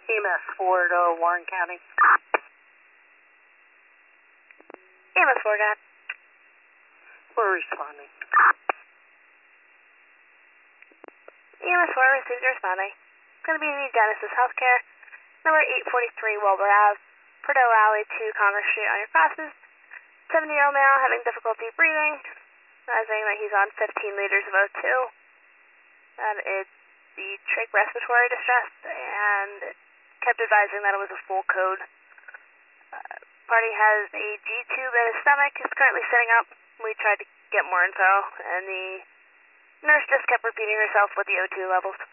EMS 4 to Warren County. EMS 4, got it. We're responding. EMS 4 received your responding. It's going to be the Genesis Healthcare, number 843 Wilbur Ave, Prado Alley to Congress Street on your crosses. 70-year-old male having difficulty breathing, saying that he's on 15 liters of O2. That is the trach respiratory distress, and kept advising that it was a full code. Party has a G-tube in his stomach, is currently sitting up. We tried to get more info, and the nurse just kept repeating herself with the O2 levels.